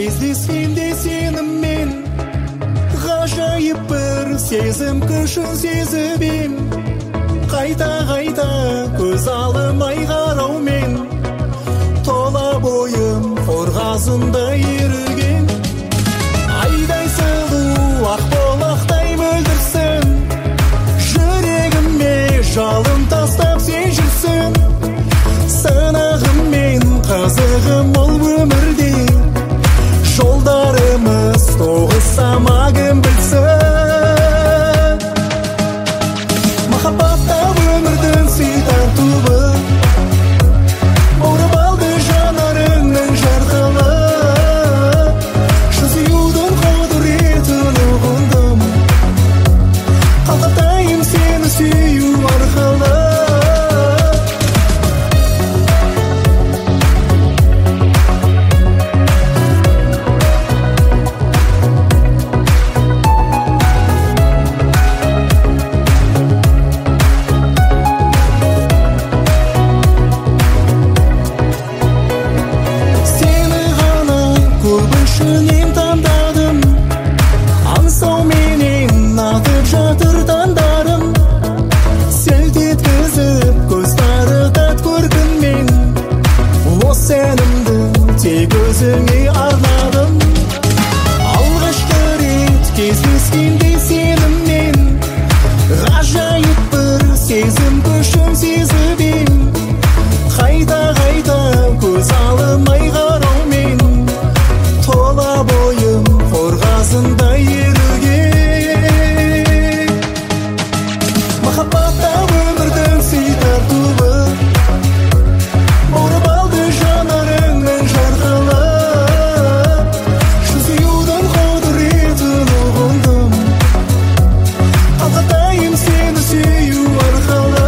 Кездескенде сеніммен ғажайып бір сезім күшін сезіп ем. Қайта көз алмай қараумен тола бойым қорғасындай еріген. Айдай сұлу ақ болақтай мөлдірсің, жүрегіме жалын тастап сен жүрсің. Сынағым мен қызығым ол өмірде, жолдарымыз тоғысса ма кім білсін. Махаббатта өмірдің сый тартуы, баурап алды жанарыңның жарқылы. Жүзудің құдыретін ұғындым, қалқатайым сені сүю арқылы. Көбіншінен таңдадым, аңсауменен атып жатыр таңдарым. Селт еткізіп көз тарытат көркіңмен, осы әнімді тек өзіңе арнадым. Алғашқы рет кездескенде сеніммен ғажайып бір сезім күшін сезіп ем. Қайта көз алмай қараумен тола бойым қорғасындай еріген. Махаббатта өмірдің сый тартуы, баурап алды жанарыңның жарқылы. Жүзудің құдыретін ұғындым, қалқатайым сені сүю арқылы.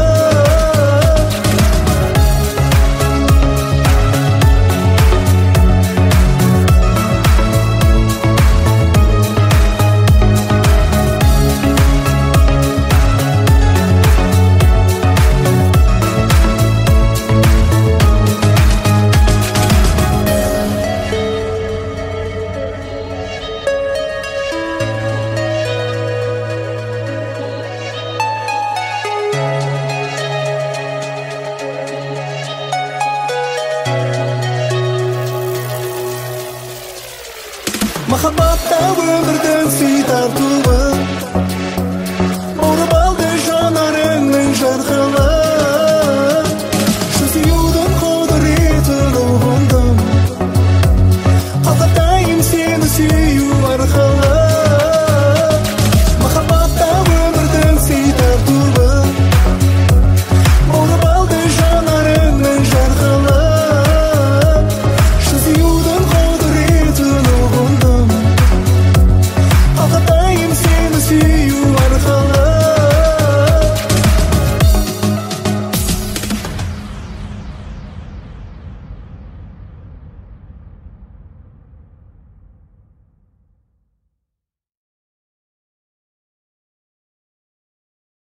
Махаббатта өмірдің сый тартуы,